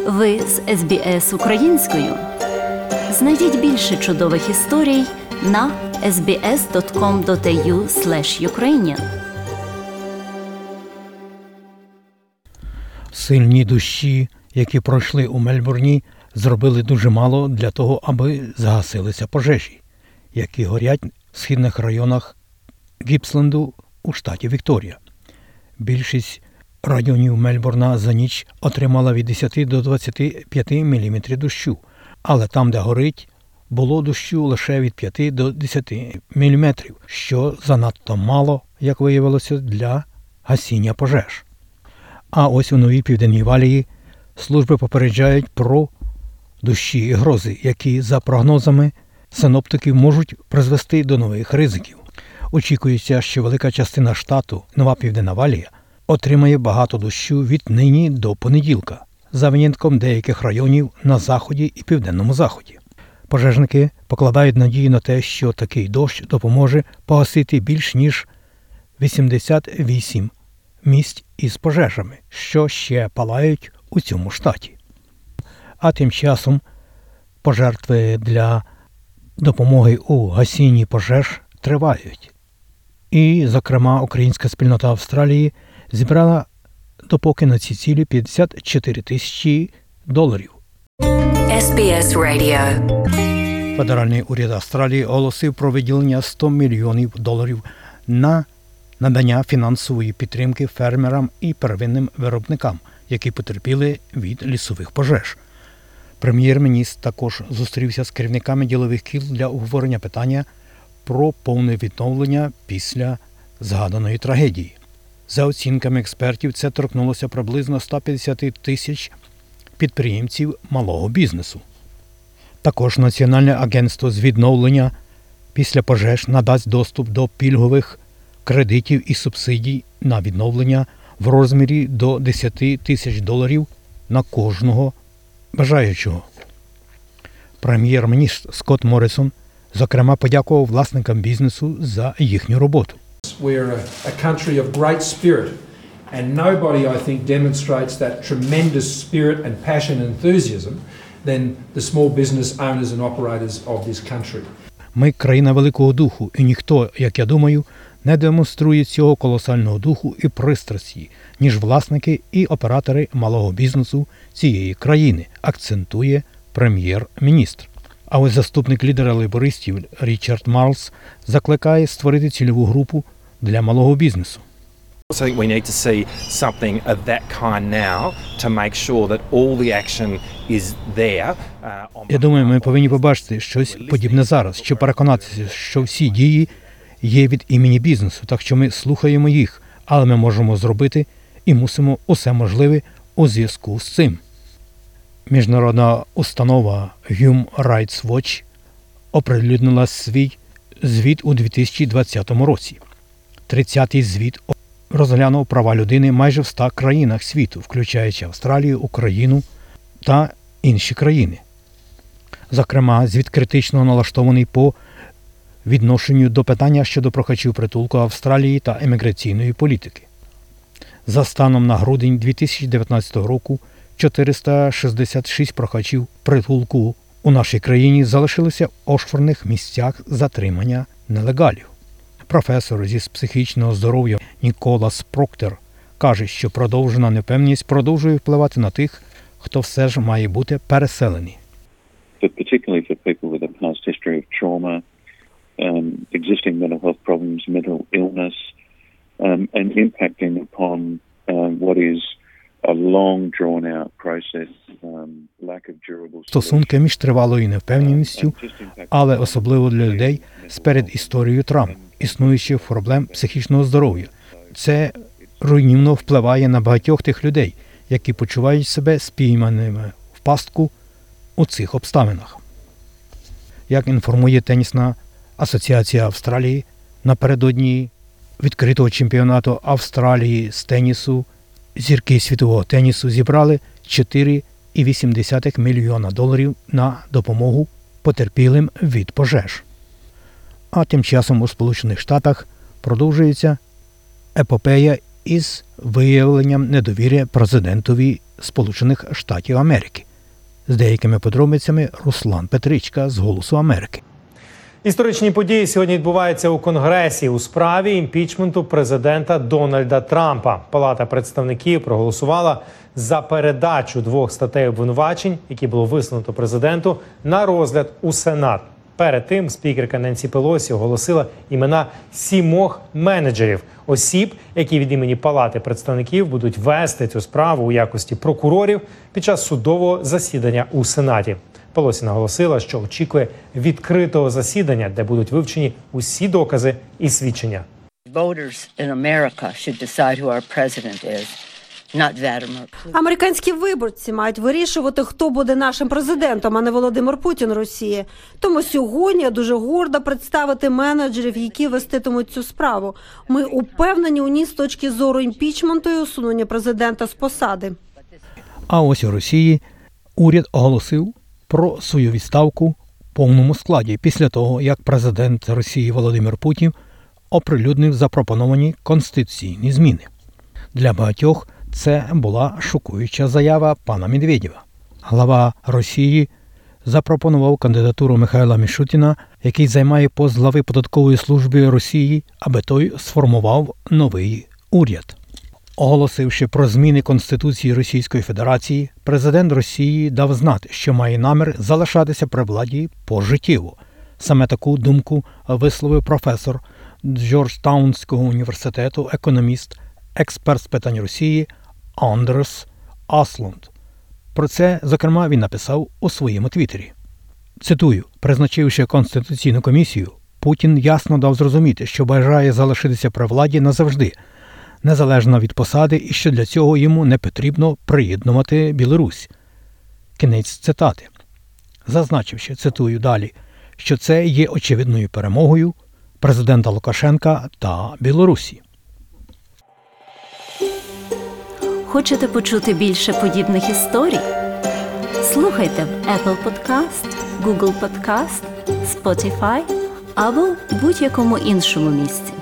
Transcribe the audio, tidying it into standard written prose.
Ви з SBS українською. Знайдіть більше чудових історій на sbs.com.au/ukrainian. Сильні дощі, які пройшли у Мельбурні, зробили дуже мало для того, аби загасилися пожежі, які горять в східних районах Гіпсленду у штаті Вікторія. Більшість районів Мельбурна за ніч отримала від 10 до 25 мм дощу, але там, де горить, було дощу лише від 5 до 10 мм, що занадто мало, як виявилося, для гасіння пожеж. А ось у Новій Південній Валії служби попереджають про дощі і грози, які, за прогнозами синоптиків, можуть призвести до нових ризиків. Очікується, що велика частина штату, Нова Південна Валія, отримає багато дощу від нині до понеділка, за винятком деяких районів на заході і південному заході. Пожежники покладають надію на те, що такий дощ допоможе погасити більш ніж 88 місць із пожежами, що ще палають у цьому штаті. А тим часом пожертви для допомоги у гасінні пожеж тривають. І, зокрема, українська спільнота Австралії зібрала допоки на ці цілі $54 тисячі. SBS Radio. Федеральний уряд Австралії оголосив про виділення $100 мільйонів на надання фінансової підтримки фермерам і первинним виробникам, які потерпіли від лісових пожеж. Прем'єр-міністр також зустрівся з керівниками ділових кіл для обговорення питання про повне відновлення після згаданої трагедії. За оцінками експертів, це торкнулося приблизно 150 тисяч підприємців малого бізнесу. Також Національне агентство з відновлення після пожеж надасть доступ до пільгових кредитів і субсидій на відновлення в розмірі до $10 тисяч на кожного бажаючого. Прем'єр-міністр Скотт Моррисон, зокрема, подякував власникам бізнесу за їхню роботу. We're a country of great spirit, and nobody, I think, demonstrates that tremendous spirit and passion and enthusiasm than the small business owners and operators of this country. Ми країна великого духу, і ніхто, як я думаю, не демонструє цього колосального духу і пристрасті, ніж власники і оператори малого бізнесу цієї країни, акцентує прем'єр-міністр. А ось заступник лідера лейбористів Річард Марлс закликає створити цільову групу для малого бізнесу. I think we need to see something of that kind now to make sure that all the action is there. Я думаю, ми повинні побачити щось подібне зараз, щоб переконатися, що всі дії є від імені бізнесу, так що ми слухаємо їх, але ми можемо зробити і мусимо усе можливе у зв'язку з цим. Міжнародна установа Human Rights Watch оприлюднила свій звіт у 2020 році. 30-й звіт розглянув права людини майже в 100 країнах світу, включаючи Австралію, Україну та інші країни. Зокрема, звіт критично налаштований по відношенню до питання щодо прохачів притулку Австралії та еміграційної політики. За станом на грудень 2019 року 466 прохачів притулку у нашій країні залишилися в офшорних місцях затримання нелегалів. Професор зі психічного здоров'я Ніколас Проктер каже, що продовжена невпевненість продовжує впливати на тих, хто все ж має бути переселений. Particularly for people with a past history of trauma, existing mental health problems, mental illness, and impacting upon what is a long drawn-out process, lack of durable Стосунки між тривалою невпевненістю, але особливо для людей з передісторією травм, існуючих проблем психічного здоров'я. Це руйнівно впливає на багатьох тих людей, які почувають себе спійманими в пастку у цих обставинах. Як інформує Тенісна асоціація Австралії, напередодні відкритого чемпіонату Австралії з тенісу зірки світового тенісу зібрали $4,8 мільйона на допомогу потерпілим від пожеж. А тим часом у Сполучених Штатах продовжується епопея із виявленням недовіри президентові Сполучених Штатів Америки. З деякими подробицями Руслан Петричка з «Голосу Америки». Історичні події сьогодні відбуваються у Конгресі у справі імпічменту президента Дональда Трампа. Палата представників проголосувала за передачу 2 статей обвинувачень, які було висунуто президенту, на розгляд у Сенат. Перед тим спікерка Ненсі Пелосі оголосила імена 7 менеджерів, осіб, які від імені Палати представників будуть вести цю справу у якості прокурорів під час судового засідання у Сенаті. Пелосі наголосила, що очікує відкритого засідання, де будуть вивчені усі докази і свідчення. Voters in America should decide who our president is, not Vladimir Putin. Американські виборці мають вирішувати, хто буде нашим президентом, а не Володимир Путін Росії. Тому сьогодні я дуже горда представити менеджерів, які веститимуть цю справу. Ми упевнені у ній з точки зору імпічменту і усунення президента з посади. А ось у Росії уряд оголосив про свою відставку в повному складі після того, як президент Росії Володимир Путін оприлюднив запропоновані конституційні зміни. Для багатьох це була шокуюча заява пана Медведєва. Глава Росії запропонував кандидатуру Михайла Мішутіна, який займає пост глави податкової служби Росії, аби той сформував новий уряд. Оголосивши про зміни Конституції Російської Федерації, президент Росії дав знати, що має намір залишатися при владі пожиттєво. Саме таку думку висловив професор Джорджтаунського університету, економіст, експерт з питань Росії Андрес Аслунд. Про це, зокрема, він написав у своєму твіттері. Цитую: «Призначивши Конституційну комісію, Путін ясно дав зрозуміти, що бажає залишитися при владі назавжди, незалежно від посади, і що для цього йому не потрібно приєднувати Білорусь». Кінець цитати. Зазначивши, цитую далі, що це є очевидною перемогою президента Лукашенка та Білорусі. Хочете почути більше подібних історій? Слухайте в Apple Podcast, Google Podcast, Spotify або в будь-якому іншому місці.